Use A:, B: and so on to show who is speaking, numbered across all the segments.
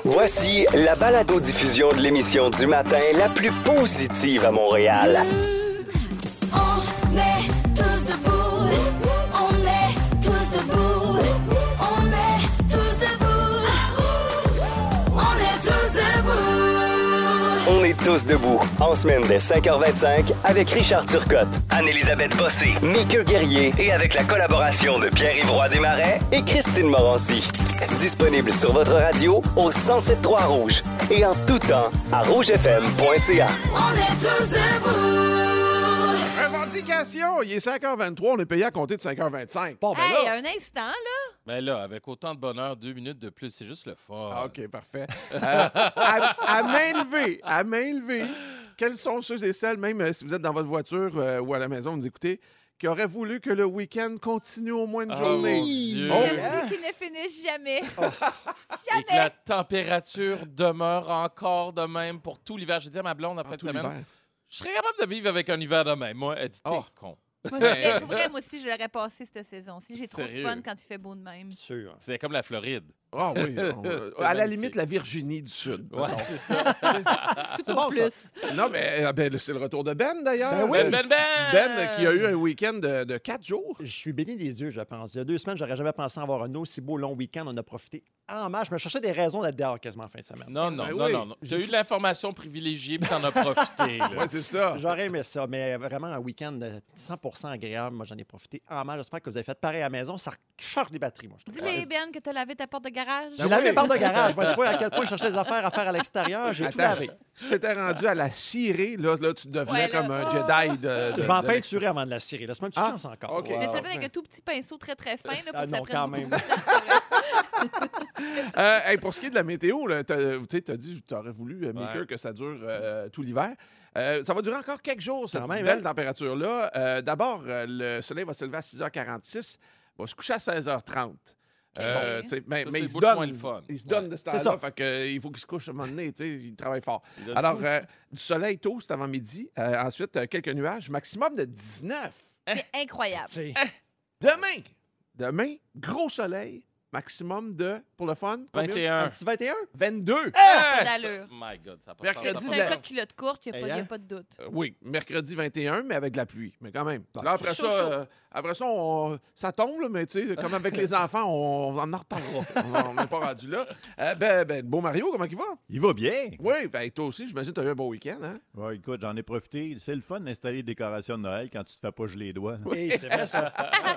A: Voici la balado-diffusion de l'émission du matin la plus positive à Montréal.
B: On est tous debout. On est tous debout. On est tous debout. On est tous debout.
A: On est tous debout, en semaine dès 5h25, avec Richard Turcotte, Anne-Élisabeth Bossé, Mika Guerrier et avec la collaboration de Pierre-Yves Roy Desmarais et Christine Morancy. Disponible sur votre radio au 107.3 Rouge et en tout temps à rougefm.ca.
B: On est tous debout.
C: Revendication, il est 5h23, on est payé à compter de 5h25. Bon, ben
D: Hey,
C: là...
D: un instant, là.
E: Ben là, avec autant de bonheur, 2 minutes de plus, c'est juste le fun.
C: Ah, OK, parfait. À main levée, quels sont ceux et celles, même si vous êtes dans votre voiture ou à la maison, vous nous écoutez, qui auraient voulu que le week-end continue au moins une journée?
E: Mon Dieu.
C: Oh.
D: Celui qui ne finisse jamais.
E: Et que la température demeure encore de même pour tout l'hiver. J'ai dit à ma blonde en fin de
C: Tout
E: semaine,
C: l'hiver.
E: je serais capable de vivre avec un hiver de même. Moi, elle dit, t'es con.
D: Moi, c'est vrai, moi aussi, je l'aurais passé cette saison-ci. J'ai trop de
E: Sérieux?
D: fun quand il fait beau de même.
F: Sûr.
E: C'est comme la Floride.
C: Ah oui, à la
E: magnifique.
C: limite, la Virginie du Sud.
E: Ouais, c'est ça.
D: Tout
F: bon,
D: au plus.
C: Non, mais c'est le retour de Ben, d'ailleurs.
F: Ben oui.
E: Ben!
C: Ben, qui a eu un week-end de 4 jours.
F: Je suis béni des yeux, je pense. Il y a 2 semaines, j'aurais jamais pensé avoir un aussi beau long week-end. On a profité en masse. Je me cherchais des raisons d'être dehors quasiment en fin de semaine.
E: Non. Tu as eu de l'information privilégiée puis t'en as profité. là.
C: Oui, c'est ça.
F: J'aurais aimé ça, mais vraiment un week-end 100% agréable. Moi, j'en ai profité en masse. J'espère que vous avez fait pareil à la maison. Ça recharge les batteries, moi, je trouve.
D: Dis-les, Ben, que t'as lavé ta porte de garage.
F: J'ai lavé mes portes de garage. Tu vois à quel point je cherchais des affaires à faire à l'extérieur. J'ai tout
C: Attends,
F: lavé.
C: si t'étais rendu à la cirée, là tu devenais
D: Ouais, là.
C: comme un Jedi de
F: Je vais en peinturer avant de la cirer. Laisse-moi une petite
C: Ah,
F: chance encore.
C: OK.
D: Mais tu
C: Wow.
D: l'as fait avec un tout petit pinceau très, très fin, là, pour
F: Ah
D: que ça
F: non,
D: prenne
F: quand
D: beaucoup
F: même.
D: de temps.
C: Hey, pour ce qui est de la météo, tu as dit que tu aurais voulu, Mika,
E: Ouais.
C: que ça dure tout l'hiver. Ça va durer encore quelques jours, cette
F: Quand même,
C: belle
F: hein?
C: température-là. D'abord, le soleil va se lever à 6h46, va se coucher à 16h30.
D: bon.
C: Tu sais, mais
E: Ça,
C: mais
E: c'est
C: il
E: le
C: se
E: bout
C: donne,
E: moins le fun.
C: il se donne de ce
F: C'est
C: temps-là,
F: ça.
C: fait que, il faut qu'il se couche à un moment donné, tu sais, il travaille fort.
E: Il donne
C: Alors,
E: tout.
C: du soleil tôt, c'est avant midi. Ensuite, quelques nuages, maximum de 19.
D: C'est incroyable.
F: Tu sais,
C: Demain, gros soleil, maximum de, pour le fun, combien?
E: 21.
F: un petit 21?
C: 22.
D: Pas d'allure.
E: My God, ça a pas
C: Mercredi,
E: de sens.
D: C'est un cas de culotte courte, il n'y
F: Hey,
D: a
F: hein?
D: pas de doute.
C: Oui, mercredi 21, mais avec de la pluie. Mais quand même.
F: Bon,
C: Là, après
D: chaud,
C: ça, ça tombe, là, mais tu sais, comme avec les enfants, on en reparlera. On n'est pas rendu là. Le beau Mario, comment il va?
G: Il va bien.
C: Oui, toi aussi, j'imagine que tu as eu un beau week-end, hein?
G: Ouais, écoute, j'en ai profité. C'est le fun d'installer des décorations de Noël quand tu te fais pas geler les doigts.
F: Hey, c'est vrai, ça.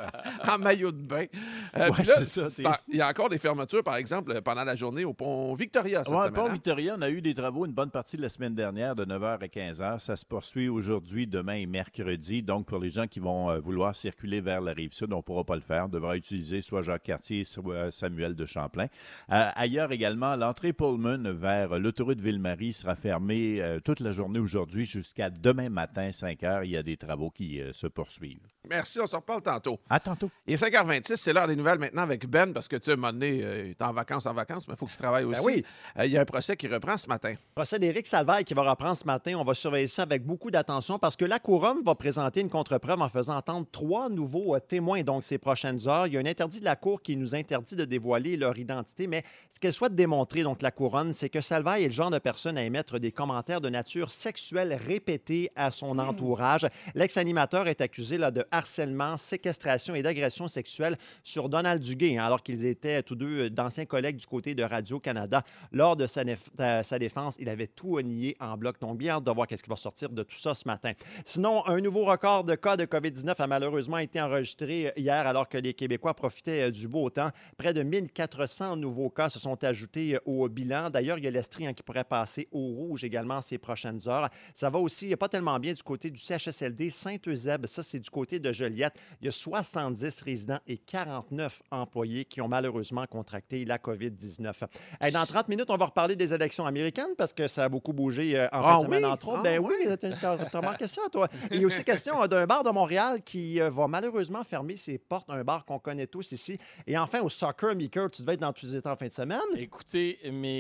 C: En maillot de bain.
G: Ouais,
C: Puis là,
G: c'est ça, c'est-
C: il y a encore des fermetures, par exemple, pendant la journée au pont Victoria cette
G: Ouais,
C: semaine.
G: Pont
C: hein?
G: Victoria, on a eu des travaux une bonne partie de la semaine dernière, de 9h à 15h. Ça se poursuit aujourd'hui, demain et mercredi. Donc, pour les gens qui vont vouloir circuler vers la Rive-Sud, on ne pourra pas le faire. On devra utiliser soit Jacques-Cartier, soit Samuel de Champlain. Ailleurs également, l'entrée Pullman vers l'autoroute Ville-Marie sera fermée toute la journée aujourd'hui jusqu'à demain matin, 5h. Il y a des travaux qui se poursuivent.
C: Merci, on se reparle tantôt.
G: À tantôt.
C: Il est 5h26, c'est l'heure des nouvelles maintenant avec Ben, parce que tu sais, à un moment donné, il est en vacances, mais il faut qu'il travaille aussi.
F: oui.
C: Il y a un procès qui reprend ce matin.
F: Procès d'Éric Salvaille qui va reprendre ce matin. On va surveiller ça avec beaucoup d'attention parce que la Couronne va présenter une contre-preuve en faisant entendre 3 nouveaux témoins donc ces prochaines heures. Il y a un interdit de la Cour qui nous interdit de dévoiler leur identité, mais ce qu'elle souhaite démontrer, donc la Couronne, c'est que Salvaille est le genre de personne à émettre des commentaires de nature sexuelle répétés à son entourage. L'ex-animateur est accusé là, de harcèlement, séquestration et d'agression sexuelle sur Donald Duguay, hein, alors qu'ils étaient tous deux d'anciens collègues du côté de Radio-Canada. Lors de sa défense, il avait tout nié en bloc. Donc, bien hâte de voir qu'est-ce qui va sortir de tout ça ce matin. Sinon, un nouveau record de cas de COVID-19 a malheureusement été enregistré hier alors que les Québécois profitaient du beau temps. Près de 1400 nouveaux cas se sont ajoutés au bilan. D'ailleurs, il y a l'Estrie qui pourrait passer au rouge également ces prochaines heures. Ça va aussi pas tellement bien du côté du CHSLD Saint-Eusèbe. Ça, c'est du côté de Joliette. Il y a 70 résidents et 49 employés qui ont malheureusement contracté la COVID-19. Hey, dans 30 minutes, on va reparler des élections américaines parce que ça a beaucoup bougé en fin de semaine, entre autres. Oui, t'as remarqué ça, toi. Il y a aussi question d'un bar de Montréal qui va malheureusement fermer ses portes, un bar qu'on connaît tous ici. Et enfin, au soccer, Mika, tu devais être dans tous les états en fin de semaine.
E: Écoutez,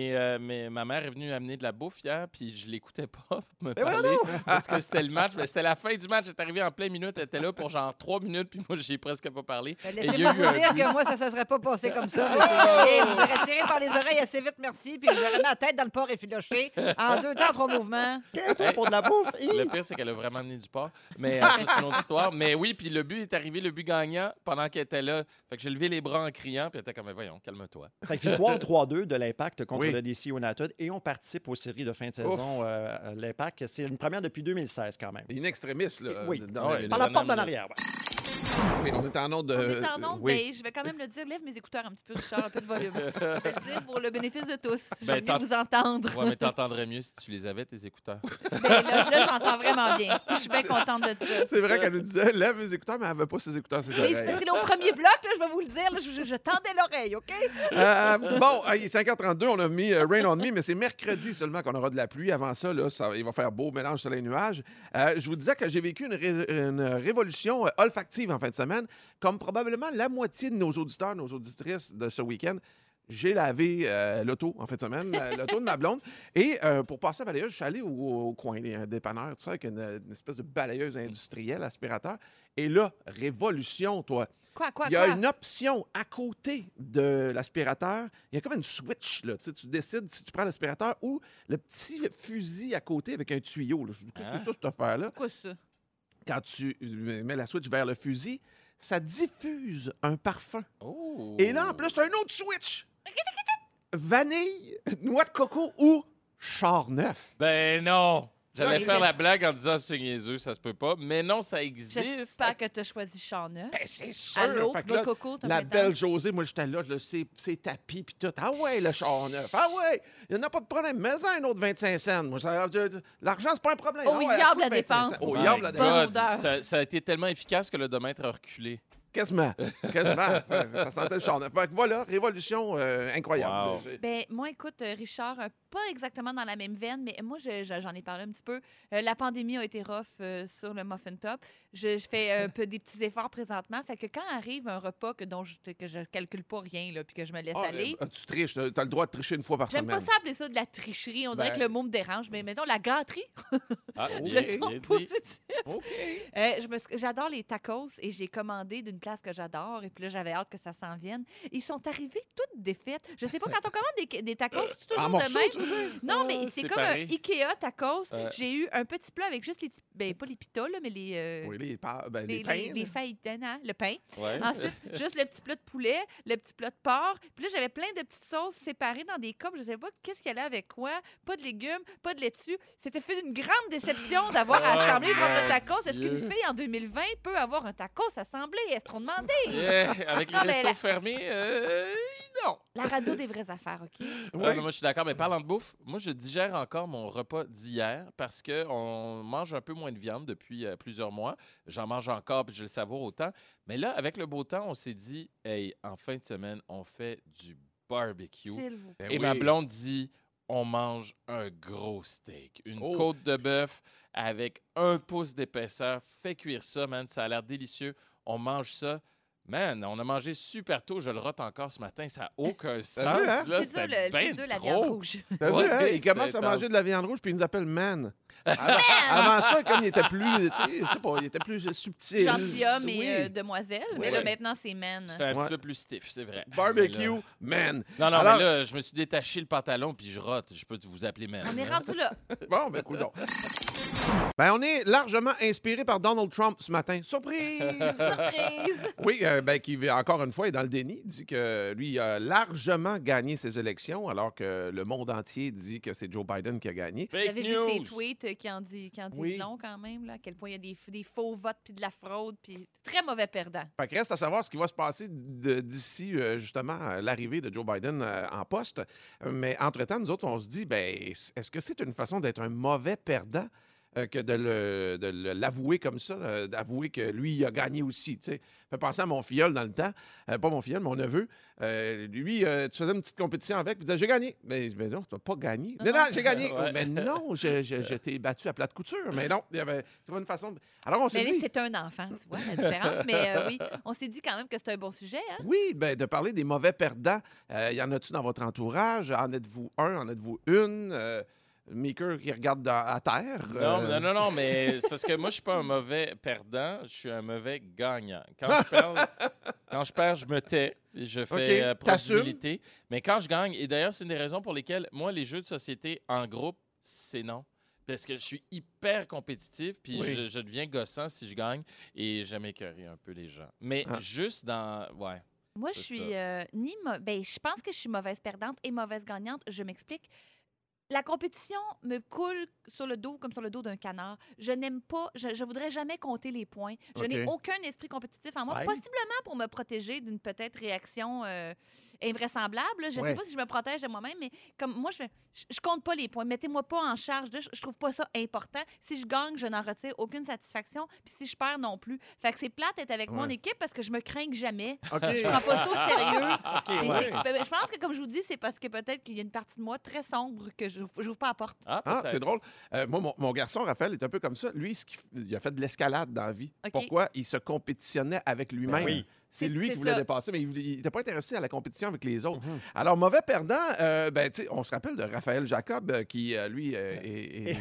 E: ma mère est venue amener de la bouffe hier, puis je l'écoutais pas me
F: Mais
E: parler
F: voyons
E: parce que c'était le match. Mais c'était la fin du match. Elle est arrivée en pleine minute. Elle était là pour genre 3 minutes, puis moi, j'ai presque pas parlé. Et il y a
H: Laissez-moi
E: eu
H: vous
E: un
H: dire
E: but.
H: que moi, ça ne serait pas passé passer comme ça, monsieur Guerrier. Vous aurez tiré par les oreilles assez vite, merci, puis je vais remettre la tête dans le porc effiloché en 2 temps, 3 mouvements.
F: Toi, pour de la bouffe.
E: Le pire, c'est qu'elle a vraiment amené du porc. Mais ça, c'est une autre histoire. Mais oui, puis le but est arrivé, le but gagnant, pendant qu'elle était là. Fait que j'ai levé les bras en criant, puis elle était comme, mais voyons, calme-toi.
F: Fait que victoire 3-2 de l'Impact contre
C: Oui.
F: le DC United et on participe aux séries de fin de saison. L'Impact, c'est une première depuis 2016 quand même.
C: In extremis, là.
F: Oui.
C: dans
E: Ouais,
C: la-
F: Par la
E: dernière
F: porte d'en
E: minute.
F: arrière. ouais.
C: Oui, on est en onde de.
D: On est en onde,
C: oui.
D: mais je vais quand même le dire. Lève mes écouteurs un petit peu, Richard, un peu de volume. Je vais le dire pour le bénéfice de tous.
E: Ben,
D: J'aime bien vous entendre.
E: Ouais, mais t'entendrais mieux si tu les avais, tes écouteurs.
D: Ben, là, j'entends vraiment bien. Puis je suis bien contente de ça.
C: C'est vrai qu'elle nous disait, lève les écouteurs, mais elle n'avait pas ses écouteurs sur ses
D: Oui, c'est
C: oreilles.
D: parce que là, au premier bloc, là, je vais vous le dire, là, je tendais l'oreille, OK?
C: Bon, il est 5h32, on a mis Rain on Me, mais c'est mercredi seulement qu'on aura de la pluie. Avant ça, là, il va faire beau mélange soleil-nuage. Je vous disais que j'ai vécu une révolution olfactive en fin de semaine. Comme probablement la moitié de nos auditeurs, nos auditrices de ce week-end, j'ai lavé l'auto en fin de semaine, l'auto de ma blonde. Et pour passer à la balayeuse, je suis allé au coin, un dépanneur, tu sais, avec une espèce de balayeuse industrielle, aspirateur. Et là, révolution, toi.
D: Quoi?
C: Il y a une option à côté de l'aspirateur. Il y a comme une switch. Là. Tu sais, tu décides si tu prends l'aspirateur ou le petit fusil à côté avec un tuyau. Là. Je dis, qu'est-ce que c'est ça, cette affaire-là?
D: Quoi ça?
C: Quand tu mets la switch vers le fusil, ça diffuse un parfum.
E: Oh!
C: Et là, en plus, tu as un autre switch. Vanille, noix de coco ou char neuf.
E: Ben non! J'allais
D: Ouais,
E: faire
D: je-
E: la blague en disant c'est niaiseux, ça se peut pas. Mais non, ça existe.
D: J'espère que tu as choisi Charneuf.
C: Ben, c'est sûr.
D: Allô,
C: Fait que
D: noix
C: là,
D: de coco, t'as
C: la
D: fait
C: belle
D: tant.
C: Josée, moi, j'étais là, c'est tapis puis tout. Ah ouais, le char neuf. Ah ouais, il n'y en a pas de problème. Mais un autre 25 cents. Moi, l'argent, c'est pas un problème.
D: Au
C: Ah ouais,
D: yable la
C: coûte 25
D: dépense.
C: cents. Au
E: My
C: yable la
D: Bonne
C: dépense.
E: God,
D: odeur.
E: ça a été tellement efficace que l'odomètre a reculé.
C: Quasiment. Ça sentait le char neuf. Fait que voilà, révolution incroyable.
E: Wow.
D: Ben, moi, écoute, Richard, pas exactement dans la même veine, mais moi, j'en ai parlé un petit peu. La pandémie a été rough sur le Muffin Top. Je fais un peu des petits efforts présentement. Fait que quand arrive un repas dont je calcule pas rien, là, puis que je me laisse aller,
C: Tu triches. Tu as le droit de tricher une fois par
D: j'aime
C: semaine.
D: pas ça appeler ça de la tricherie. On dirait
C: Ben.
D: que le mot me dérange, mais mettons la gâterie.
E: Ah,
D: Je
E: bien
D: le trouve
E: dit.
D: positif.
C: OK.
D: J'adore les tacos et j'ai commandé d'une place que j'adore. Et puis là, j'avais hâte que ça s'en vienne. Ils sont arrivés toutes défaites. Je sais pas, quand on commande des tacos, c'est toujours
C: En
D: de
C: morceaux,
D: même.
C: tu veux dire?
D: Non, mais c'est comme un
E: séparé.
D: Ikea tacos.
E: Ouais.
D: J'ai eu un petit plat avec juste les... Ben, pas les pitas, là, mais les...
C: Oui, les pains.
D: les fajitas, le pain.
E: Ouais.
D: Ensuite, juste le petit plat de poulet, le petit plat de porc. Puis là, j'avais plein de petites sauces séparées dans des copes. Je ne savais pas qu'est-ce qu'elle allait avec quoi. Pas de légumes, pas de laitue. C'était fait une grande déception d'avoir à assembler le propre
E: mon
D: tacos. Est-ce qu'une
E: Dieu.
D: fille en 2020 peut avoir un tacos assemblé? Est-ce trop demandé?
E: Yeah, avec les
D: Non, mais
E: restos
D: la-
E: fermés, non.
D: La radio des vraies affaires, OK?
E: Ouais, moi, je suis d'accord. Mais parlant de bouffe, moi, je digère encore mon repas d'hier parce qu'on mange un peu moins de viande depuis plusieurs mois. J'en mange encore puis je le savoure autant. Mais là, avec le beau temps, on s'est dit, hey, en fin de semaine, on fait du barbecue.
D: S'il vous plaît.
C: Ben
E: Et
C: oui.
E: ma blonde dit, on mange un gros steak. Une
C: Oh.
E: côte de bœuf avec 1 pouce d'épaisseur. Fais cuire ça, man. Ça a l'air délicieux. On mange ça. Man, on a mangé super tôt. Je le rote encore ce matin. Ça n'a aucun sens.
C: vu, hein?
E: Là,
D: C'est dur,
E: c'était
D: c'est
E: ben
D: dur, la
E: trop.
D: viande rouge.
C: T'as vu,
E: Ouais,
C: hein? Il
E: c'est
C: commence à manger
E: intense.
C: de la viande rouge, puis il nous appelle man. Avant ça, comme il était plus, tu sais, je sais pas, il était plus subtil.
D: Gentilhomme et
C: Oui.
D: demoiselle.
C: Oui.
D: Mais là,
C: Ouais.
D: maintenant, c'est man.
E: J'étais un
C: Ouais.
E: petit peu plus stiff, c'est vrai.
C: Barbecue,
E: Mais là-
C: man.
E: Non, non,
C: Alors-
E: mais là, je me suis détaché le pantalon puis je rote. Je peux vous appeler man.
D: On est rendu là.
C: Bon, ben, cool donc. Ben, on est largement inspiré par Donald Trump ce matin. Surprise!
D: Surprise!
C: Oui, ben, qui, encore une fois, est dans le déni. Dit que lui, il a largement gagné ses élections, alors que le monde entier dit que c'est Joe Biden qui a gagné.
D: Vous
E: Fake
D: avez vu
E: news.
D: ces tweets qui en disent
C: Oui.
D: long quand même, là, à quel point il y a des faux votes puis de la fraude, puis très mauvais perdant.
C: Fait que reste à savoir ce qui va se passer d'ici, justement, l'arrivée de Joe Biden en poste. Mais entre-temps, nous autres, on se dit, ben, est-ce que c'est une façon d'être un mauvais perdant que de l'avouer comme ça, d'avouer que lui, il a gagné aussi, tu sais? Fait penser à mon filleul dans le temps, pas mon filleul, mon neveu. Lui, tu faisais une petite compétition avec, puis il disait, j'ai gagné. Mais non, tu n'as pas gagné.
D: Non,
C: Mais non,
D: non.
C: j'ai gagné.
E: Ouais.
C: Mais non, je t'ai battu à plate couture. Mais non, il y avait une façon. Alors, on s'est
D: Mais là,
C: dit.
D: c'est un enfant, tu vois la différence. Mais oui, on s'est dit quand même que c'est un bon sujet. Hein?
C: Oui, ben, de parler des mauvais perdants. Y en a-tu dans votre entourage? En êtes-vous un? En êtes-vous une? Meeker qui regarde à terre.
E: Non, mais c'est parce que moi, je suis pas un mauvais perdant, je suis un mauvais gagnant. Quand je perds, je me tais. Je fais preuve
C: t'assumes.
E: d'humilité. Mais quand je gagne, et d'ailleurs, c'est une des raisons pour lesquelles, moi, les jeux de société en groupe, c'est non. Parce que je suis hyper compétitif, puis
C: Oui.
E: je deviens gossant si je gagne, et j'aime écœurer un peu les gens. Mais juste dans... Ouais.
D: Moi, je
E: C'est
D: suis je pense que je suis mauvaise perdante et mauvaise gagnante. Je m'explique. La compétition me coule sur le dos comme sur le dos d'un canard. Je n'aime pas, je voudrais jamais compter les points. Je n'ai aucun esprit compétitif en moi,
F: Ouais.
D: possiblement pour me protéger d'une peut-être réaction invraisemblable. Je ne sais pas si je me protège de moi-même, mais comme moi, je compte pas les points. Mettez-moi pas en charge de. Je trouve pas ça important. Si je gagne, je n'en retire aucune satisfaction. Puis si je perds non plus. Fait que c'est plate d'être avec mon équipe parce que je me crains jamais.
C: OK.
D: Je prends pas ça au sérieux. Et
C: ouais.
D: je pense que, comme je vous dis, c'est parce que peut-être qu'il y a une partie de moi très sombre que je n'ouvre pas la porte.
C: Ah,
E: peut-être.
C: c'est drôle. Moi, mon garçon, Raphaël, est un peu comme ça. Lui, il a fait de l'escalade dans la vie.
D: OK.
C: Pourquoi? Il se compétitionnait avec lui-même.
F: oui.
C: C'est
D: C'est-
C: lui
D: c'est
C: qui voulait
D: ça.
C: dépasser, mais il n'était pas intéressé à la compétition avec les autres. Alors, mauvais perdant, tu sais, on se rappelle de Raphaël Jacob, qui, lui, est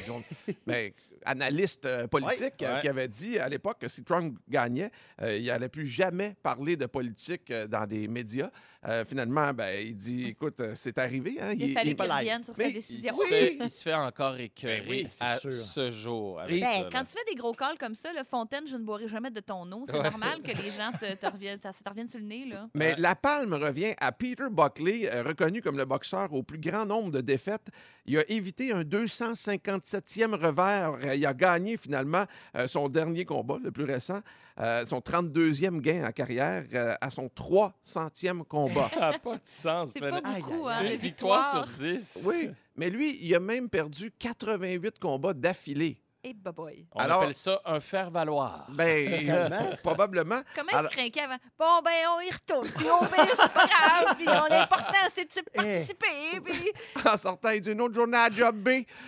C: analyste politique,
E: Ouais.
C: qui avait dit à l'époque que si Trump gagnait, il n'allait plus jamais parler de politique dans des médias. Finalement, il dit, écoute, c'est arrivé. Hein,
D: Il fallait
C: est
D: qu'il
C: pas
D: revienne sur sa
C: Mais-
D: décision.
E: Il se fait encore écœurer
F: Ben oui, c'est
E: à
F: sûr.
E: ce jour. Avec
C: Et-
E: ça, là.
D: Quand tu fais des gros calls comme ça, Fontaine, je ne boirai jamais de ton eau. C'est normal que les gens te reviennent sur le nez. Là.
C: Mais la palme revient à Peter Buckley, reconnu comme le boxeur au plus grand nombre de défaites. Il a évité un 257e revers. Il a gagné finalement son dernier combat, le plus récent, son 32e gain en carrière, à son 300e combat.
E: Ça n'a pas de sens.
D: C'est
E: mais
D: pas
F: Aïe,
D: beaucoup,
F: aïe,
D: hein,
E: une
D: de
E: victoire sur
D: victoires.
E: 10.
C: Oui, mais lui, il a même perdu 88 combats d'affilée.
D: Et boy.
E: On
C: Alors-
E: appelle ça un faire-valoir.
F: Tellement.
C: Probablement.
D: Comment il
C: Alors-
D: se craquait avant? Bon, on y retourne. Puis c'est pas grave. Puis l'important, c'est de participer. Puis
C: En sortant, il dit une autre journée à job B.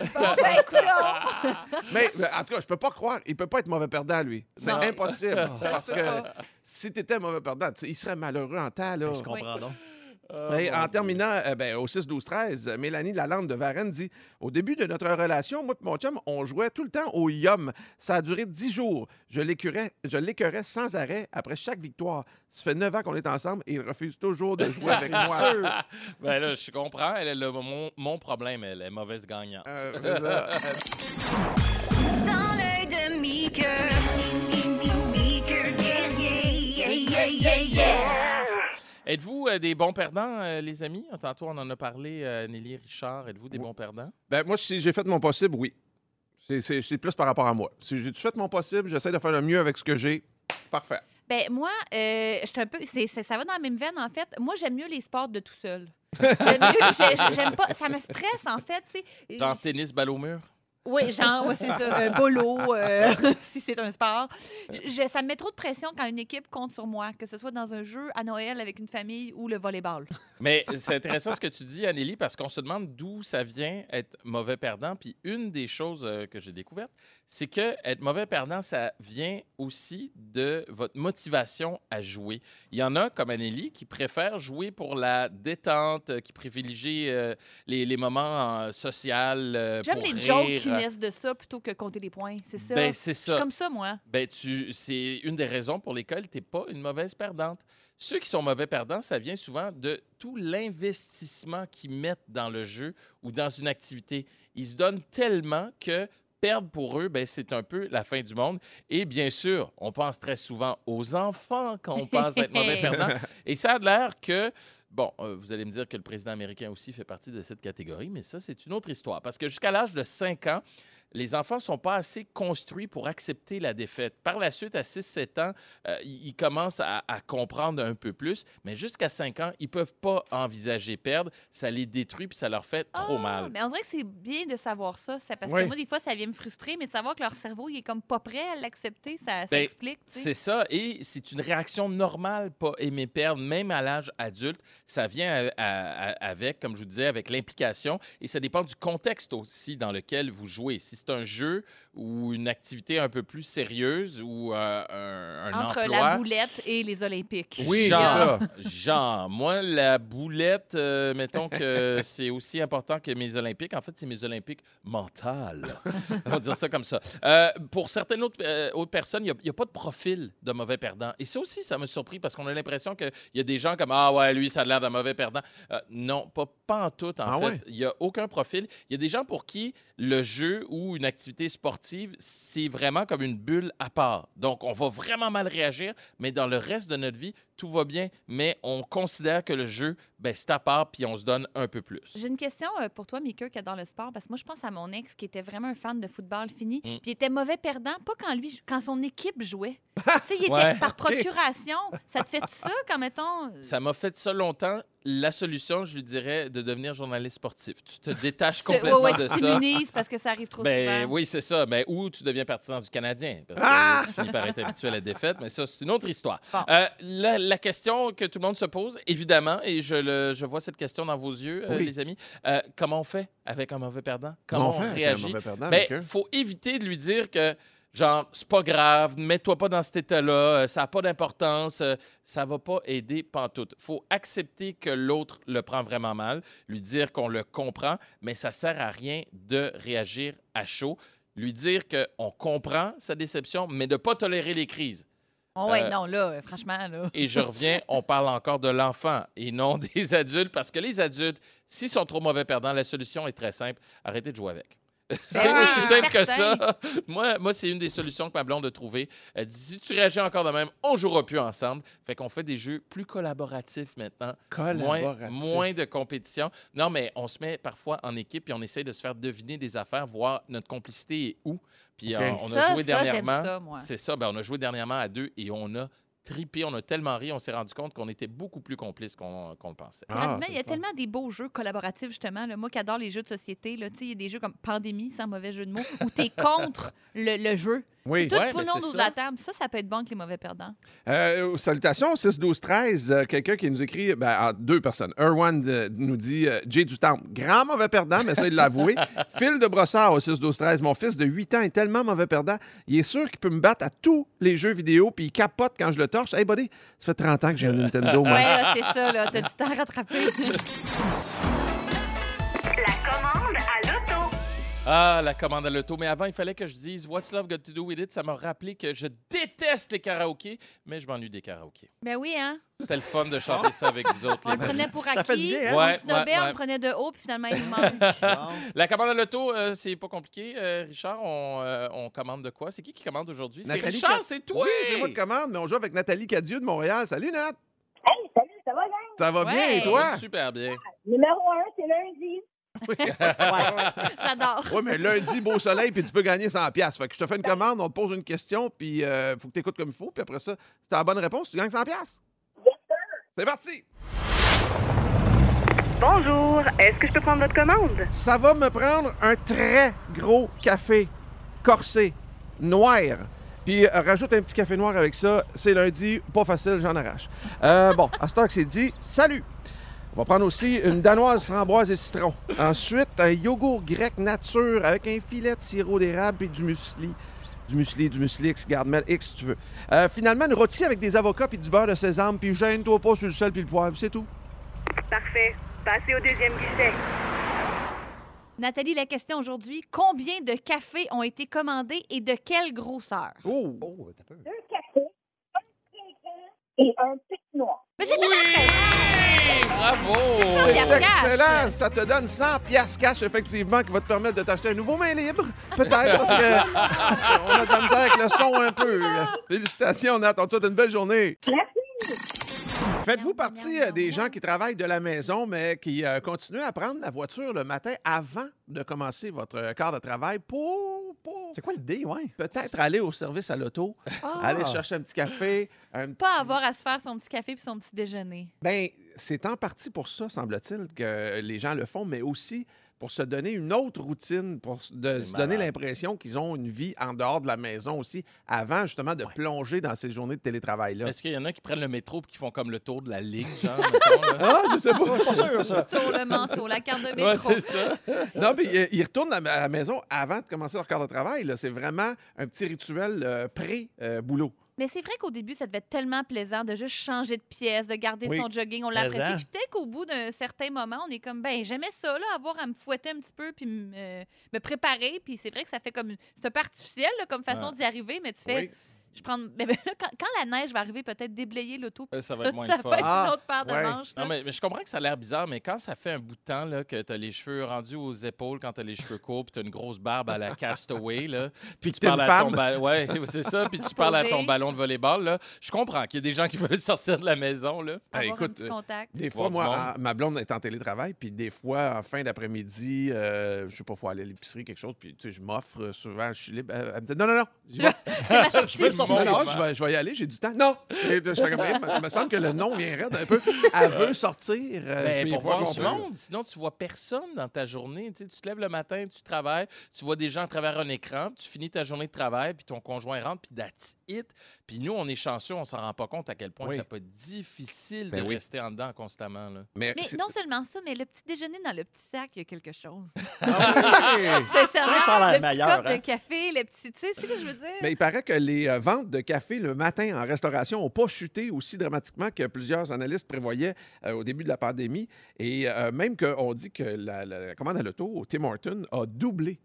D: coudonc.
C: Mais en tout cas, je peux pas croire. Il peut pas être mauvais perdant, lui. C'est
D: Non.
C: impossible. Parce
D: peut
C: que
D: pas.
C: si tu étais mauvais perdant, il serait malheureux en temps. Là.
F: Je comprends donc.
C: Et en terminant, au 6-12-13, Mélanie Lalande de Varennes dit « Au début de notre relation, moi et mon chum, on jouait tout le temps au yum. Ça a duré 10 jours. Je l'écœurais sans arrêt après chaque victoire. Ça fait 9 ans qu'on est ensemble et il refuse toujours de jouer avec moi.
E: Ben là, je comprends. Elle a mon problème. Elle est mauvaise gagnante.
C: C'est ça.
B: Dans l'œil de Meeker, Meeker guerrier, yeah, yeah, yeah.
E: Êtes-vous des bons perdants, les amis? Tantôt, on en a parlé, Nelly Richard. Êtes-vous des bons perdants?
C: Moi, si j'ai fait mon possible, oui. C'est plus par rapport à moi. Si j'ai fait mon possible, j'essaie de faire le mieux avec ce que j'ai. Parfait.
D: Moi, je suis un peu. Ça va dans la même veine, en fait. Moi, j'aime mieux les sports de tout seul. J'aime pas. Ça me stresse, en fait. Tu sais.
E: Genre tennis, balle au mur?
D: Oui, genre, c'est ça. Bolo, si c'est un sport. Ça me met trop de pression quand une équipe compte sur moi, que ce soit dans un jeu à Noël avec une famille ou le volleyball.
E: Mais c'est intéressant ce que tu dis, Anneli, parce qu'on se demande d'où ça vient être mauvais perdant. Puis une des choses que j'ai découvertes, c'est que être mauvais perdant, ça vient aussi de votre motivation à jouer. Il y en a, comme Anneli, qui préfèrent jouer pour la détente, qui privilégient les moments sociaux
D: J'aime
E: pour
D: les jokes
E: rire.
D: qui naissent de ça plutôt que compter les points. C'est ça.
E: Ben, c'est
D: Je suis
E: ça.
D: comme ça, moi.
E: Ben, c'est une des raisons pour lesquelles tu n'es pas une mauvaise perdante. Ceux qui sont mauvais perdants, ça vient souvent de tout l'investissement qu'ils mettent dans le jeu ou dans une activité. Ils se donnent tellement que perdre pour eux, ben, c'est un peu la fin du monde. Et bien sûr, on pense très souvent aux enfants quand on pense être mauvais perdant. Et ça a l'air que... Bon, vous allez me dire que le président américain aussi fait partie de cette catégorie, mais ça, c'est une autre histoire. Parce que jusqu'à l'âge de 5 ans, les enfants ne sont pas assez construits pour accepter la défaite. Par la suite, à 6-7 ans, ils commencent à comprendre un peu plus, mais jusqu'à 5 ans, ils ne peuvent pas envisager perdre. Ça les détruit puis ça leur fait trop mal.
D: Mais on dirait que c'est bien de savoir ça. C'est parce
C: Oui.
D: que moi, des fois, ça vient me frustrer, mais de savoir que leur cerveau, il est comme pas prêt à l'accepter, ça
E: Ben,
D: explique. tu sais.
E: C'est ça, et c'est une réaction normale, pas aimer perdre, même à l'âge adulte. Ça vient avec, comme je vous disais, avec l'implication, et ça dépend du contexte aussi dans lequel vous jouez. Si c'est un jeu ou une activité un peu plus sérieuse ou un
D: Entre
E: emploi.
D: la boulette et les Olympiques.
C: Oui,
E: Genre,
C: c'est ça.
E: genre, moi, la boulette, mettons que c'est aussi important que mes Olympiques. En fait, c'est mes Olympiques mentales. On va dire ça comme ça. Pour certaines autres personnes, il n'y a pas de profil de mauvais perdant. Et ça aussi, ça m'a surpris parce qu'on a l'impression qu'il y a des gens comme « Ah ouais, lui, ça a l'air d'un mauvais perdant. » Non, pas en tout, en fait.
C: Ouais?
E: Il n'y a aucun profil. Il y a des gens pour qui le jeu ou une activité sportive, c'est vraiment comme une bulle à part. Donc, on va vraiment mal réagir, mais dans le reste de notre vie, tout va bien, mais on considère que le jeu, ben, c'est à part, puis on se donne un peu plus.
D: J'ai une question pour toi, Mika, qui adore le sport, parce que moi, je pense à mon ex qui était vraiment un fan de football fini, puis il était mauvais perdant, pas quand son équipe jouait. Tu sais, il était
E: Ouais.
D: par procuration. Ça te fait ça quand, mettons...
E: Ça m'a fait ça longtemps. La solution, je lui dirais, de devenir journaliste sportif. Tu te détaches
D: Ouais,
E: complètement
D: ouais,
E: de
D: tu
E: ça.
D: t'immunises parce que ça arrive trop
E: Ben
D: souvent.
E: oui, c'est ça. Ben, ou tu deviens partisan du Canadien, parce que tu finis par être habitué à la défaite, mais ça, c'est une autre histoire.
D: Bon.
E: La question que tout le monde se pose, évidemment, et je vois cette question dans vos yeux,
C: Oui.
E: les amis, comment on fait avec un mauvais perdant?
C: Comment
E: Comment
C: on fait
E: on
C: avec un
E: réagit?
C: mauvais perdant,
E: Ben,
C: Mika?
E: faut éviter de lui dire que genre, c'est pas grave, mets-toi pas dans cet état-là, ça n'a pas d'importance, ça va pas aider pantoute. Faut accepter que l'autre le prend vraiment mal, lui dire qu'on le comprend, mais ça sert à rien de réagir à chaud. Lui dire qu'on comprend sa déception, mais de pas tolérer les crises.
D: Oh, ouais, non, là, franchement, là.
E: Et je reviens, on parle encore de l'enfant et non des adultes, parce que les adultes, s'ils sont trop mauvais perdants, la solution est très simple, arrêtez de jouer avec. C'est
D: oui,
E: aussi simple que
D: certain.
E: ça. Moi, c'est une des solutions que ma blonde a trouvées. Elle dit, si tu réagis encore de même, on jouera plus ensemble. Fait qu'on fait des jeux plus collaboratifs maintenant. Moins de compétition. Non, mais on se met parfois en équipe et on essaie de se faire deviner des affaires, voir notre complicité est où. Puis
C: OK.
E: on a
D: Ça,
E: joué
D: ça, j'aime
E: dernièrement.
D: ça, moi.
E: C'est ça. Ben, on a joué dernièrement à 2 et on a tripé. On a tellement ri. On s'est rendu compte qu'on était beaucoup plus complices qu'on le pensait.
C: Ah,
D: Rapidement,
C: c'est
D: il y a
C: le fun.
D: tellement des beaux jeux collaboratifs, justement. Là. Moi qui adore les jeux de société, là, tu sais, il y a des jeux comme Pandémie, sans mauvais jeu de mots, où tu es contre le jeu.
C: Oui.
D: Tout
E: Ouais,
D: le
E: ben,
D: monde
E: c'est
D: autour de
E: ça.
D: la table. Ça peut être bon avec les mauvais perdants.
C: Salutations, 6-12-13. Quelqu'un qui nous écrit, deux personnes. Erwan nous dit Jay du Temple, grand mauvais perdant, mais ça, il l'a avoué. Phil de Brossard au 6-12-13. Mon fils de 8 ans est tellement mauvais perdant, il est sûr qu'il peut me battre à tous les jeux vidéo, puis il capote quand je le torche. Hey, buddy, ça fait 30 ans que j'ai un Nintendo, moi.
D: Ouais, là, c'est ça, là. T'as du temps à rattraper.
B: La commande à l'auto.
E: Ah, la commande à l'auto. Mais avant, il fallait que je dise What's Love Got to Do With It. Ça m'a rappelé que je déteste les karaokés, mais je m'ennuie des karaokés.
D: Ben oui, hein?
E: C'était le fun de chanter ça avec vous autres,
D: On le
E: les amis.
D: prenait pour
F: Ça fait du
D: acquis.
F: bien, hein?
E: Ouais,
D: On snobait,
E: ouais,
D: on
E: ouais.
D: le prenait de haut, puis finalement, il nous manque.
E: La commande à l'auto, c'est pas compliqué. Richard, on commande de quoi? C'est qui commande aujourd'hui? C'est
C: Nathalie
E: Richard,
C: Cat-
E: c'est toi!
C: Oui, c'est moi qui commande, mais on joue avec Nathalie Cadieux de Montréal. Salut, Nat.
I: Hey, salut, ça va, gang?
C: Ça va bien,
D: Ouais.
C: et toi?
E: Super bien.
I: Numéro 1, c'est lundi.
D: J'adore.
C: Oui, mais lundi, beau soleil, puis tu peux gagner 100$. Fait que je te fais une commande, on te pose une question, puis faut que tu écoutes comme il faut, puis après ça, si tu as la bonne réponse, tu gagnes 100$.
I: Yes, sir.
C: C'est parti!
J: Bonjour, est-ce que je peux prendre votre commande?
C: Ça va me prendre un très gros café corsé, noir. Puis rajoute un petit café noir avec ça. C'est lundi, pas facile, j'en arrache. Bon, à cette heure que c'est dit, salut! On va prendre aussi une danoise framboise et citron. Ensuite, un yogourt grec nature avec un filet de sirop d'érable et du muesli. Du muesli X, garde-mel X si tu veux. Finalement, une rôtie avec des avocats puis du beurre de sésame, puis gêne-toi pas sur le sel puis le poivre, c'est tout.
J: Parfait. Passez au deuxième guichet.
D: Nathalie, la question aujourd'hui, combien de cafés ont été commandés et de quelle grosseur?
C: Oh!
F: Oh, t'as peur.
I: 2 cafés, un pécan et un pic noir.
D: Mais c'est très
E: Bravo!
C: C'est
D: Pierre cash.
C: excellent! Ça te donne 100$ cash, effectivement, qui va te permettre de t'acheter un nouveau main libre. Peut-être, parce que on a de la misère avec le son un peu. Félicitations, Nat. On te souhaite une belle journée. Faites-vous partie des gens qui travaillent de la maison, mais qui continuent à prendre la voiture le matin avant de commencer votre quart de travail pour
F: C'est quoi l'idée, ouais?
C: peut-être aller au service à l'auto, aller chercher un petit café, un petit...
D: Pas avoir à se faire son petit café puis son petit déjeuner.
C: Ben, c'est en partie pour ça, semble-t-il, que les gens le font, mais aussi pour se donner une autre routine, pour se donner l'impression qu'ils ont une vie en dehors de la maison aussi, avant justement de plonger dans ces journées de télétravail-là.
E: Est-ce qu'il y en a qui prennent le métro et qui font comme le tour de la ligue, genre, mettons, là?
C: Ah, je sais pas.
F: Pas sûr, ça.
D: Le manteau, la carte de métro.
E: Ouais, c'est ça.
C: Non, mais ils retournent à la maison avant de commencer leur quart de travail. Là. C'est vraiment un petit rituel pré-boulot.
D: Mais c'est vrai qu'au début, ça devait être tellement plaisant de juste changer de pièce, de garder
C: Oui.
D: son jogging. On
F: Mais
D: l'apprécie.
F: hein.
D: Puis peut-être qu'au bout d'un certain moment, on est comme, ben j'aimais ça, là, avoir à me fouetter un petit peu puis me préparer. Puis c'est vrai que ça fait comme... C'est un peu artificiel là, comme façon d'y arriver, mais tu fais...
C: Oui.
D: Je prends... Mais là, quand la neige va arriver, peut-être déblayer l'auto. puis
E: Ça va être moins
D: ça
E: le fun.
D: va être
C: Ah,
D: une autre paire de
C: ouais.
D: manches.
E: Non,
D: là.
E: mais je comprends que ça a l'air bizarre, mais quand ça fait un bout de temps là, que tu as les cheveux rendus aux épaules, quand tu as les cheveux courts, puis tu as une grosse barbe à la Castaway, là, puis tu
C: t'es
E: parles
C: une
E: à ton
C: femme.
E: ballon. Ouais, c'est ça, puis tu parles à ton
D: Posé.
E: ballon de volleyball, là. Je comprends qu'il y a des gens qui veulent sortir de la maison, là.
C: Ben,
D: Avoir un
C: écoute,
D: petit contact.
C: Des fois,
E: Voir du
C: moi, ma blonde est en télétravail, puis des fois, en fin d'après-midi, je sais pas, il faut aller à l'épicerie, quelque chose, puis tu sais, je m'offre souvent, je suis libre. Elle me dit non, j'y vais.
E: Je veux sortir.
C: Non, je vais y aller, j'ai du temps. Non! Et je fais comme, il me semble que le nom vient raide un peu. Elle veut sortir.
E: Ben,
C: puis
E: pour
C: voir
E: voir
C: qu'on
E: du
C: peut-
E: monde. Sinon, tu vois personne dans ta journée. Tu sais, tu te lèves le matin, tu travailles, tu vois des gens à travers un écran, puis tu finis ta journée de travail, puis ton conjoint rentre, puis that's it. Puis nous, on est chanceux, on s'en rend pas compte à quel point
C: Oui.
E: ça peut être difficile
C: Ben
E: de
C: oui.
E: rester en dedans constamment. Là.
C: Mais,
D: Mais non seulement ça, mais le petit déjeuner dans le petit sac, il y a quelque chose.
C: Ah oui!
D: Sincèrement,
F: ça a l'air
D: le petit
F: meilleur,
D: cop
F: hein?
D: de café, le petit... Tu sais, c'est ce que je veux dire?
C: Mais il paraît que les ventes de café le matin en restauration n'ont pas chuté aussi dramatiquement que plusieurs analystes prévoyaient au début de la pandémie. Et même qu'on dit que la commande à l'auto au Tim Hortons a doublé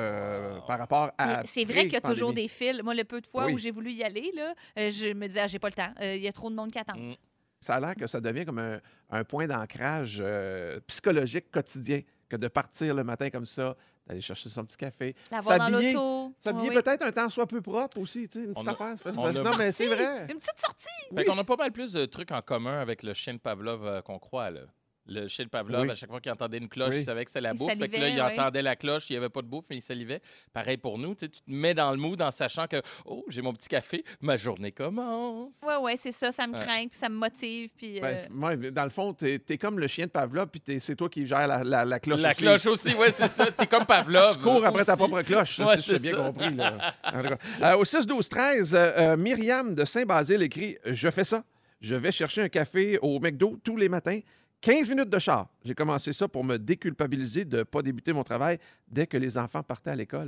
C: par rapport à.
D: Mais c'est vrai qu'il y a toujours
C: pré-pandémie.
D: des files. Moi, le peu de fois
C: Oui.
D: où j'ai voulu y aller, là, je me disais, j'ai pas le temps. Il y a trop de monde qui attend.
E: Mm.
C: Ça a l'air que ça devient comme un point d'ancrage psychologique quotidien que de partir le matin comme ça, d'aller chercher son petit café.
D: L'avoir dans
C: S'habiller-
D: l'auto.
C: S'habiller
D: Oui, oui.
C: peut-être un temps soit peu propre aussi, tu sais, une petite
E: On a-
C: affaire.
E: on a-
C: Non, mais c'est vrai.
D: Une petite sortie.
E: Fait qu'on a pas mal plus de trucs en commun avec le chien de Pavlov qu'on croit, là. Le chien de Pavlov,
C: Oui.
E: à chaque fois qu'il entendait une cloche,
C: Oui.
E: il savait que c'était la
D: Il
E: bouffe. Fait que là,
D: salivait,
E: il
D: oui.
E: entendait la cloche, il n'y avait pas de bouffe, mais il salivait. Pareil pour nous, tu sais, tu te mets dans le mood en sachant que, oh, j'ai mon petit café, ma journée commence.
D: Ouais, c'est ça. Ça me
E: Ouais.
D: craint, puis ça me motive. Puis,
C: Ben, moi, dans le fond, t'es comme le chien de Pavlov, puis c'est toi qui gères la cloche.
E: La
C: aussi.
E: cloche aussi, ouais, c'est ça. T'es comme Pavlov.
C: Tu cours après ta
E: aussi.
C: propre cloche,
E: Ouais,
C: si j'ai
E: c'est
C: bien
E: ça.
C: compris. Là. En tout cas, au 6-12-13, Myriam de Saint-Basile écrit « Je fais ça. Je vais chercher un café au McDo tous les matins. 15 minutes de char. J'ai commencé ça pour me déculpabiliser de ne pas débuter mon travail dès que les enfants partaient à l'école.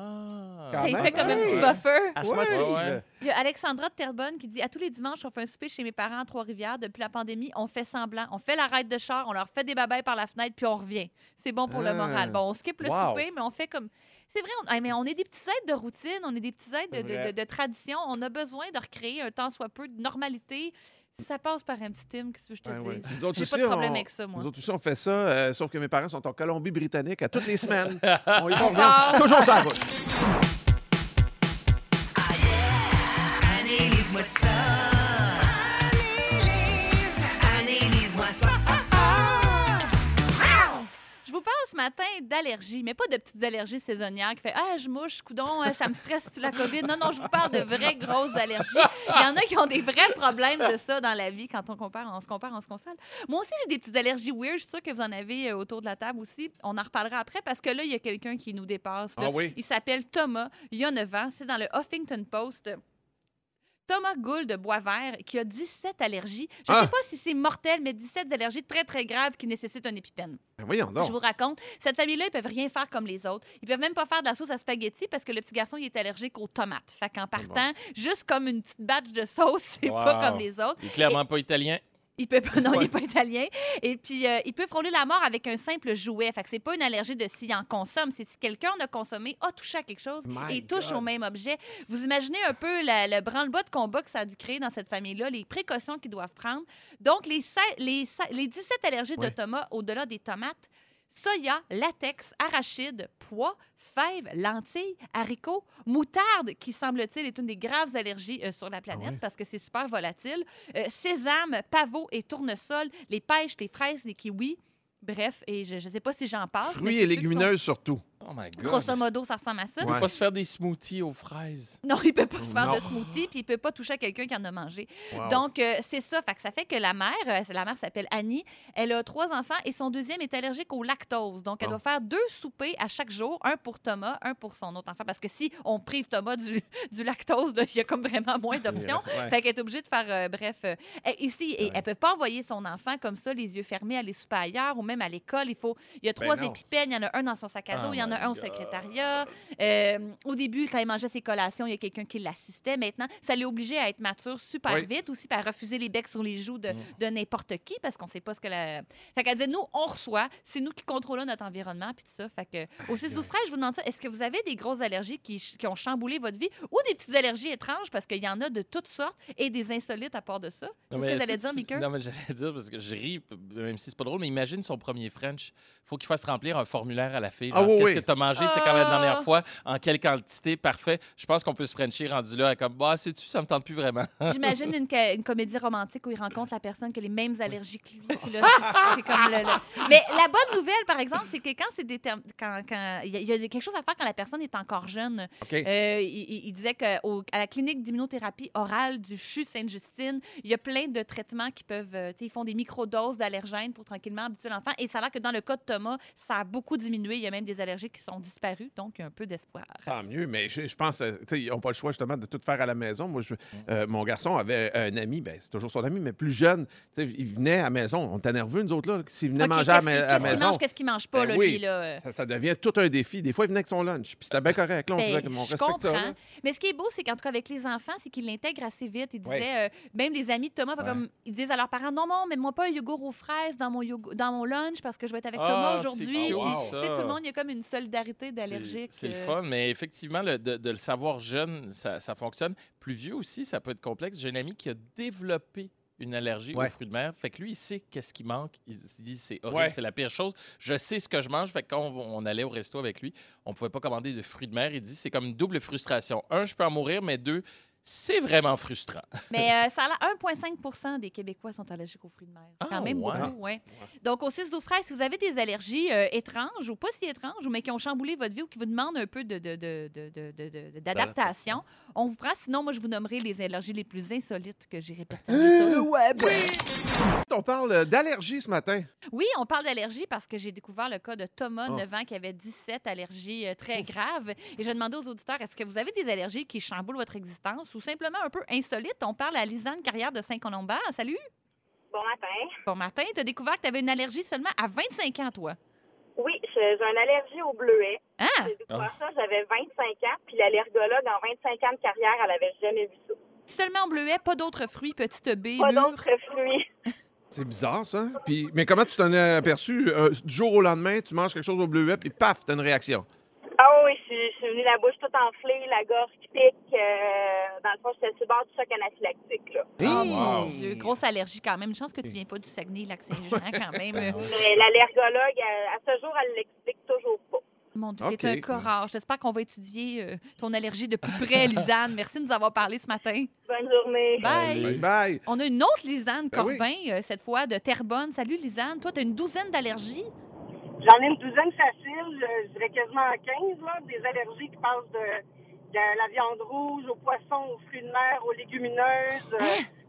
E: Ah.
C: Quand
D: il
C: même.
D: fait comme un petit
C: Ouais.
D: buffer.
F: Elle se
C: Ouais.
F: motive.
E: Ouais.
D: Il y a Alexandra de Terrebonne qui dit à tous les dimanches, on fait un souper chez mes parents à Trois-Rivières. Depuis la pandémie, on fait semblant. On fait la raide de char, on leur fait des babayes par la fenêtre, puis on revient. C'est bon pour le
C: Ah.
D: moral. Bon, on skip le
F: Wow.
D: souper, mais on fait comme. C'est vrai, mais on est des petits êtres de routine, on est des petits êtres
C: C'est vrai.
D: de tradition. On a besoin de recréer un temps soit peu de normalité. Si ça passe par un petit Tim, qu'est-ce que je te
C: Ouais, ouais.
D: dis?
C: Nous autres
D: J'ai pas
C: aussi,
D: de problème avec ça, moi.
C: Nous autres aussi, on fait ça, sauf que mes parents sont en Colombie-Britannique à toutes les semaines. On y va, on
D: Ah.
C: revient toujours sur la route.
K: Analyse-moi ça. Analyse-moi ça.
D: Je vous parle ce matin d'allergies, mais pas de petites allergies saisonnières qui fait ah je mouche, coudon, ça me stresse sur la COVID. Non, je vous parle de vraies grosses allergies. Il y en a qui ont des vrais problèmes de ça dans la vie quand on se console. Moi aussi j'ai des petites allergies weird. Je suis sûre que vous en avez autour de la table aussi. On en reparlera après parce que là il y a quelqu'un qui nous dépasse. Là.
C: Ah oui?
D: Il s'appelle Thomas. Il y a 9 ans. C'est dans le Huffington Post. Thomas Gould de Boisvert, qui a 17 allergies. Je ne sais pas si c'est mortel, mais 17 allergies très, très graves qui nécessitent un épipène.
C: Ben voyons donc.
D: Je vous raconte, cette famille-là, ils peuvent rien faire comme les autres. Ils peuvent même pas faire de la sauce à spaghetti parce que le petit garçon, il est allergique aux tomates. Fait qu'en partant, juste comme une petite batch de sauce, c'est
E: Wow.
D: pas comme les autres.
E: Il est clairement pas italien.
D: Il peut pas, non, il n'est pas italien. Et puis, il peut frôler la mort avec un simple jouet. Fait que c'est pas une allergie de s'il en consomme, c'est si quelqu'un en a consommé, a touché à quelque chose
C: My
D: et touche
C: God.
D: au même objet. Vous imaginez un peu le branle-bas de combat que ça a dû créer dans cette famille-là, les précautions qu'ils doivent prendre. Donc, les 17 allergies de
C: Ouais.
D: Thomas, au-delà des tomates, soya, latex, arachide, pois, fèves, lentilles, haricots, moutarde, qui semble-t-il est une des graves allergies sur la planète
C: ouais?
D: parce que c'est super volatile, sésame, pavot et tournesol, les pêches, les fraises, les kiwis. Bref, et je ne sais pas si j'en passe. mais
C: Fruits
D: c'est
C: et
D: ceux qui sont-
C: légumineuses surtout.
E: Oh my God.
D: Grosso modo, ça ressemble à ça.
E: Il ne peut pas se faire des smoothies aux fraises.
D: Non, il peut pas se faire
C: Non.
D: de smoothie, puis il peut pas toucher à quelqu'un qui en a mangé.
C: Wow.
D: Donc, c'est ça. Ça fait que la mère s'appelle Annie, elle a 3 enfants et son deuxième est allergique au lactose. Donc, elle doit faire 2 soupers à chaque jour, un pour Thomas, un pour son autre enfant. Parce que si on prive Thomas du lactose, là, il y a comme vraiment moins d'options.
C: Ouais.
D: Fait qu'elle est obligée de faire, ici, et elle peut pas envoyer son enfant comme ça, les yeux fermés, aller souper ailleurs ou même à l'école. Il y a 3
C: non.
D: épipènes, il y en a un dans son sac à dos,
E: Oh
D: il y en a
E: my
D: un au
E: God.
D: secrétariat. Au début, quand il mangeait ses collations, il y a quelqu'un qui l'assistait. Maintenant, ça l'a obligé à être mature super
C: Oui.
D: vite, aussi, puis à refuser les becs sur les joues de n'importe qui, parce qu'on sait pas ce que la... Fait qu'elle disait, nous, on reçoit, c'est nous qui contrôlons notre environnement, puis tout ça. Fait que, au 6-12-13, je vous demande ça, est-ce que vous avez des grosses allergies qui ont chamboulé votre vie ou des petites allergies étranges, parce qu'il y en a de toutes sortes, et des insolites à part de ça? C'est ce que
E: est-ce
D: tu allais
E: que
D: dire, Mika?
E: Non, mais j'allais dire, parce que je ris, même si c'est pas drôle, mais imagine son premier French. Faut qu'il fasse remplir un formulaire à la fille.
C: Ah
E: genre,
C: oui,
E: qu'est-ce
C: oui.
E: que tu as mangé? C'est quand même la dernière fois? En quelle quantité? Parfait. Je pense qu'on peut se Frencher rendu là, comme, bah, sais-tu, ça me tente plus vraiment.
D: J'imagine une comédie romantique où il rencontre la personne qui a les mêmes allergies que lui. Puis là, c'est comme Mais la bonne nouvelle, par exemple, c'est que quand c'est quand il y a quelque chose à faire quand la personne est encore jeune.
C: OK.
D: Il disait qu'à la clinique d'immunothérapie orale du CHU Sainte-Justine, il y a plein de traitements qui peuvent... ils font des microdoses d'allergènes pour tranquillement habituer l'enfant. Et ça a l'air que dans le cas de Thomas, ça a beaucoup diminué. Il y a même des allergies qui sont disparues. Donc, il y a un peu d'espoir.
C: Tant mieux, mais je pense qu'ils n'ont pas le choix justement de tout faire à la maison. Moi, mon garçon avait un ami, ben, c'est toujours son ami, mais plus jeune. Il venait à la maison. On était nerveux, nous autres, là. S'il venait
D: OK,
C: manger à la
D: qu'est-ce qu'il
C: maison.
D: mange, qu'est-ce qu'il mange pas,
C: Ben
D: là,
C: oui,
D: lui, là?
C: ça devient tout un défi. Des fois, il venait avec son lunch, puis c'était bien correct. Là, on faisait
D: Ben,
C: comme on
D: je
C: respecte ça.
D: comprends.
C: là.
D: Mais ce qui est beau, c'est qu'en tout cas, avec les enfants, c'est qu'ils l'intègrent assez vite. Ils
C: Ouais.
D: disaient, même les amis de Thomas, comme, ils disent à leurs parents, non, mets-moi pas un yogourt aux fraises dans mon lunch parce que je vais être avec Thomas
E: Ah, c'est
D: aujourd'hui.
E: cute,
D: Puis,
E: ça.
D: tu sais, tout le monde, il y a comme une solidarité d'allergiques.
E: C'est le fun, mais effectivement, de le savoir jeune, ça fonctionne. Plus vieux aussi, ça peut être complexe. J'ai un ami qui a développé une allergie
C: Ouais.
E: aux fruits de mer. Fait que lui, il sait qu'est-ce qui manque. Il se dit, c'est horrible,
C: Ouais.
E: c'est la pire chose. Je sais ce que je mange. Fait que quand on allait au resto avec lui, on pouvait pas commander de fruits de mer. Il dit, c'est comme une double frustration. Un, je peux en mourir, mais deux, c'est vraiment frustrant.
D: Mais ça a l'air 1,5 % des Québécois sont allergiques aux fruits de mer. C'est quand même
E: ouais.
D: beaucoup, ouais. Donc, au 6-12-13, si vous avez des allergies étranges ou pas si étranges, mais qui ont chamboulé votre vie ou qui vous demandent un peu d'adaptation, on vous prend. Sinon, moi, je vous nommerai les allergies les plus insolites que j'ai répertoriées sur le web.
C: On parle d'allergie ce matin.
D: Oui, on parle d'allergies parce que j'ai découvert le cas de Thomas, 9 ans, qui avait 17 allergies très graves. Et je demandais aux auditeurs, est-ce que vous avez des allergies qui chamboulent votre existence ou simplement un peu insolites? On parle à Lisanne Carrière de Saint-Colomban. Salut!
I: Bon matin.
D: Bon matin. Tu as découvert que tu avais une allergie seulement à 25 ans, toi.
I: Oui, j'ai une allergie au bleuet.
D: Ah!
I: J'ai découvert ça, j'avais 25 ans, puis l'allergologue, en 25 ans de carrière, elle avait jamais vu ça.
D: Seulement au bleuet, pas d'autres fruits, petite baie,
I: Pas
D: mûre.
I: d'autres fruits.
C: C'est bizarre, ça. Puis, mais comment tu t'en es aperçu? Du jour au lendemain, tu manges quelque chose au bleuet, puis paf, t'as une réaction.
I: Ah oui, je suis venue la bouche toute enflée, la gorge qui pique. Dans le fond, j'étais sur le bord du choc anaphylactique, là.
D: Oh mon Dieu, grosse allergie quand même. Une chance que tu viens pas du Saguenay-Lac-Saint-Jean quand même.
I: Mais l'allergologue, à ce jour, elle l'explique toujours pas.
D: Mon Dieu,
C: OK.
D: t'es un cas rare. J'espère qu'on va étudier ton allergie de plus près, Lisanne. Merci de nous avoir parlé ce matin.
I: Bonne journée.
D: Bye!
C: Bye bye.
D: On a une autre Lisanne
C: Ben oui.
D: Corbin, cette fois de Terrebonne. Salut Lisanne. Toi, tu as une douzaine d'allergies.
L: J'en ai une douzaine facile, je dirais quasiment 15, là, des allergies qui passent de la viande rouge, aux poissons, aux fruits de mer, aux légumineuses.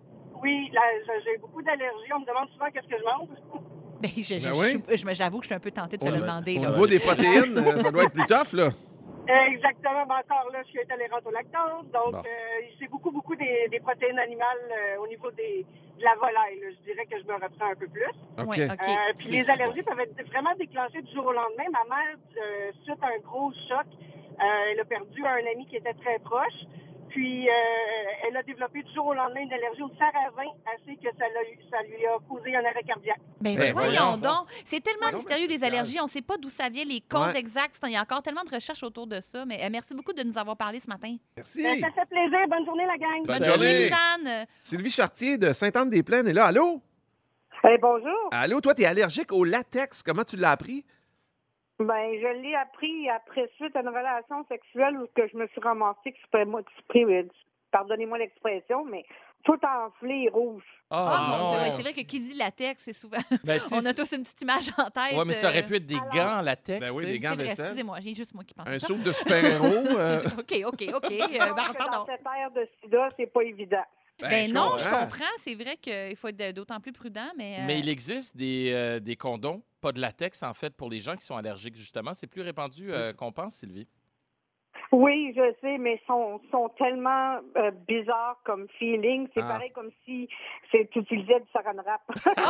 L: Oui, j'ai beaucoup d'allergies. On me demande souvent qu'est-ce que je mange.
D: Ben,
C: oui.
D: j'avoue que je suis un peu tentée de se le demander.
C: Au
D: là.
C: niveau des protéines, ça doit être plus tough, là.
L: Exactement. Ben, encore là, je suis intolérante au lactose. Donc,
C: Bon.
L: c'est beaucoup des protéines animales au niveau de la volaille. Là. Je dirais que je me reprends un peu plus.
C: OK.
D: Ouais, OK.
L: Puis
E: C'est
L: les
E: si
L: allergies peuvent être vraiment déclenchées du jour au lendemain. Ma mère, suite à un gros choc, elle a perdu un ami qui était très proche. Puis, elle a développé du jour au lendemain une allergie au sarrasin, assez que ça lui a causé un arrêt cardiaque.
D: Ben, voyons
C: voyons.
D: donc. C'est tellement
C: Ouais,
D: mystérieux, les
C: spécial.
D: allergies. On ne sait pas d'où ça vient, les causes
C: Ouais.
D: exactes. Il y a encore tellement de recherches autour de ça. Mais merci beaucoup de nous avoir parlé ce matin.
C: Merci.
L: Ça fait plaisir. Bonne journée, la gang.
C: Bonne
D: Bonne
C: journée.
D: journée, Lisanne.
C: Sylvie Chartier de Sainte-Anne-des-Plaines est là. Allô?
L: Bonjour.
C: Allô, toi, tu es allergique au latex. Comment tu l'as appris?
L: Ben, je l'ai appris après suite à une relation sexuelle où que je me suis ramassée, pardonnez-moi l'expression, mais tout enflé, rouge.
E: Ah, non.
D: C'est vrai que qui dit latex, c'est souvent.
E: Ben, tu sais,
D: On a tous une petite image en tête.
E: Ouais, mais ça aurait pu être des gants en latex.
C: Ben oui,
E: tu sais.
C: des gants
D: C'est vrai,
C: vaisselle.
D: excusez-moi, j'ai juste moi qui pense
C: Un
D: ça.
C: soupe de super-héros.
D: OK.
L: Dans cette ère de sida, c'est pas évident.
D: Ben non, je comprends. C'est vrai qu'il faut être d'autant plus prudent, mais...
E: Mais il existe des condoms, pas de latex, en fait, pour les gens qui sont allergiques, justement. C'est plus répandu qu'on pense, Sylvie.
L: Oui, je sais, mais sont tellement bizarres comme feeling. C'est pareil comme si tu utilisais du saran wrap.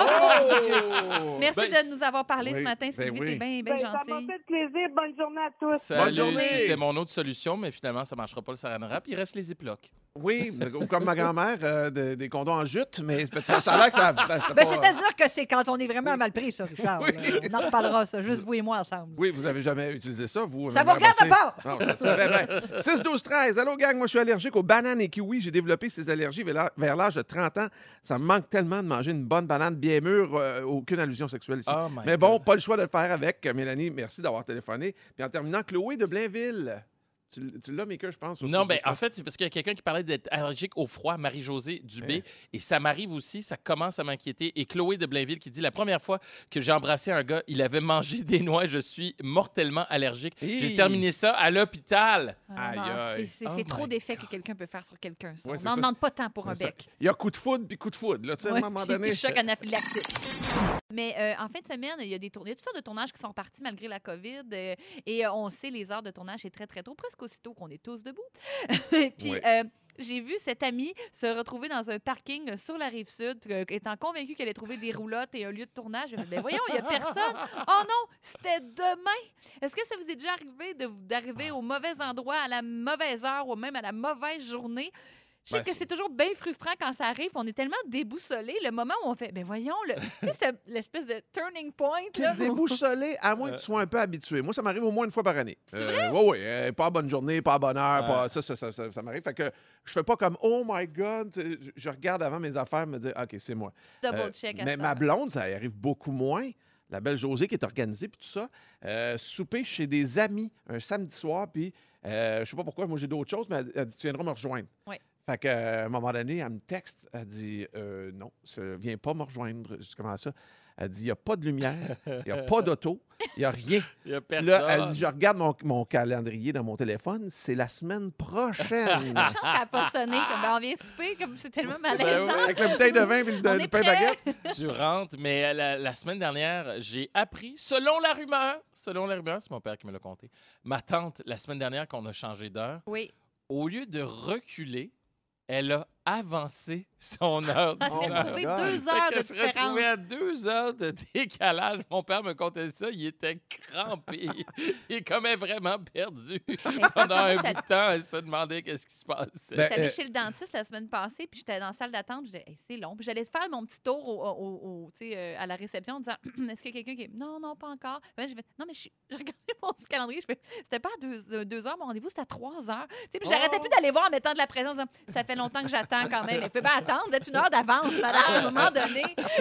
D: Merci
E: Ben,
D: de nous avoir parlé ce matin,
C: ben
D: Sylvie.
C: oui.
D: T'es bien
L: Ça m'a
D: gentille.
L: fait plaisir. Bonne journée à tous.
E: Salut,
C: journée.
E: c'était mon autre solution, mais finalement, ça ne marchera pas le saran wrap. Il reste les ziplocs.
C: Oui, comme ma grand-mère, des condoms en jute, mais ça a l'air que ça...
H: Ben, c'est-à-dire que c'est quand on est vraiment mal pris, ça, Richard.
C: Oui.
H: On en reparlera, ça, juste vous et moi ensemble.
C: Oui, vous n'avez jamais utilisé ça, vous?
H: Ça vous regarde pas!
C: Non, je savais bien. 6-12-13. Allô, gang, moi, je suis allergique aux bananes et kiwis. J'ai développé ces allergies vers l'âge de 30 ans. Ça me manque tellement de manger une bonne banane bien mûre. Aucune allusion sexuelle ici.
E: Oh my
C: Mais bon,
E: God.
C: pas le choix de le faire avec. Mélanie, merci d'avoir téléphoné. Puis en terminant, Chloé de Blainville. Tu l'as, Mika, je pense? Aussi,
E: Non, ben en fait, c'est parce qu'il y a quelqu'un qui parlait d'être allergique au froid, Marie-Josée Dubé. Et ça m'arrive aussi, ça commence à m'inquiéter. Et Chloé de Blainville qui dit, la première fois que j'ai embrassé un gars, il avait mangé des noix et je suis mortellement allergique. J'ai terminé ça à l'hôpital.
C: Aïe, aïe.
D: C'est
E: Oh
D: trop
E: my
D: d'effets que quelqu'un peut faire sur quelqu'un. Ça.
C: Ouais,
D: On
C: c'est
D: n'en
C: ça.
D: demande pas tant pour un
C: C'est ça.
D: bec.
C: Il y a coup de foudre puis coup de foudre. Là, tu sais, à un moment donné.
D: Puis choc anaphylactique. Mais en fin de semaine, il y a toutes sortes de tournages qui sont repartis malgré la COVID. Et on sait, les heures de tournage, c'est très, très tôt, presque aussitôt qu'on est tous debout. Puis
C: Ouais.
D: j'ai vu cette amie se retrouver dans un parking sur la Rive-Sud, étant convaincue qu'elle allait trouver des roulottes et un lieu de tournage. J'ai dit, ben voyons, il n'y a personne. Oh non, c'était demain. Est-ce que ça vous est déjà arrivé d'arriver au mauvais endroit, à la mauvaise heure ou même à la mauvaise journée? Je sais
C: Ben,
D: que c'est toujours bien frustrant quand ça arrive. On est tellement déboussolés. Le moment où on fait, ben voyons, tu sais, c'est l'espèce de turning point. Là,
C: T'es déboussolé, à moins que tu sois un peu habitué. Moi, ça m'arrive au moins une fois par année.
D: C'est vrai?
C: Oui, pas à bonne journée, pas à bonne heure, pas... Ça m'arrive. Fait que je fais pas comme « Oh my God! » Je regarde avant mes affaires me dire « OK, c'est moi. »
D: Double check à
C: Mais
D: cette
C: ma
D: heure.
C: blonde, ça arrive beaucoup moins. La belle Josée qui est organisée, puis tout ça. Souper chez des amis un samedi soir, puis je sais pas pourquoi, moi j'ai d'autres choses, mais elle dit « Tu viendras me rejoindre. »
D: Oui.
C: Fait qu'à un moment donné, elle me texte, elle dit non, viens pas me rejoindre. Je dis comment ça? Elle dit il n'y a pas de lumière, il n'y a pas d'auto, il n'y a rien.
E: Il y a personne.
C: Là, elle dit je regarde mon calendrier dans mon téléphone, c'est la semaine prochaine.
D: La chance qu'elle n'a pas sonné, comme ben, on vient souper, comme c'est tellement malaisant.
C: Avec la bouteille de vin et
D: On
C: le
D: est
C: pain
D: prêt.
C: baguette.
E: Tu rentres, mais la semaine dernière, j'ai appris, selon la rumeur, c'est mon père qui me l'a conté, ma tante, la semaine dernière, qu'on a changé d'heure,
D: Oui.
E: au lieu de reculer, elle a avancé son heure
D: Elle s'est
E: d'hiver.
D: retrouvée
C: God.
D: 2
E: Fait
D: heures de
E: qu'elle se
D: différence.
E: retrouvait à 2 heures de décalage. Mon père me contait ça, il était crampé. Il est comme vraiment perdu. Pendant un bout de temps, elle se demandait qu'est-ce qui se passait.
C: Ben,
D: J'étais allée chez le dentiste la semaine passée, puis j'étais dans la salle d'attente. Je disais, hey, c'est long. Puis j'allais faire mon petit tour tu sais, à la réception en disant, est-ce qu'il y a quelqu'un qui est. Non, pas encore. Ben, je fais, non, mais je regardais mon calendrier. Je fais, c'était pas à 2 heures, mon rendez-vous, c'était à 3 heures. Tu sais, puis j'arrêtais plus d'aller voir en mettant de la pression en disant, ça fait longtemps que j'attends quand même. Elle fait, ben, attendre, vous êtes 1 heure d'avance, madame, à un moment donné.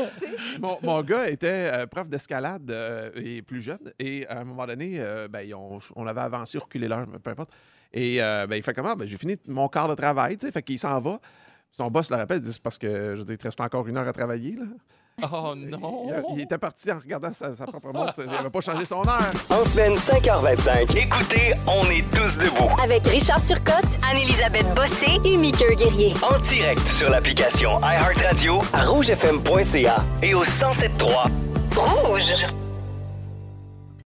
C: Mon gars était prof d'escalade et plus jeune. Et à un moment donné, on l'avait avancé, reculé l'heure, peu importe. Et il fait comment? Ben, j'ai fini mon quart de travail, tu sais, fait qu'il s'en va. Son boss le rappelle, il dit c'est parce que je veux dire, il te reste encore 1 heure à travailler. Là.
E: Oh non!
C: Il était parti en regardant sa propre montre. Il n'avait pas changé son heure.
A: En semaine 5h25, écoutez, on est tous debout.
B: Avec Richard Turcotte, Anne-Élisabeth Bossé et Mickaël Guerrier.
A: En direct sur l'application iHeartRadio, à rougefm.ca et au 107.3.
B: Rouge!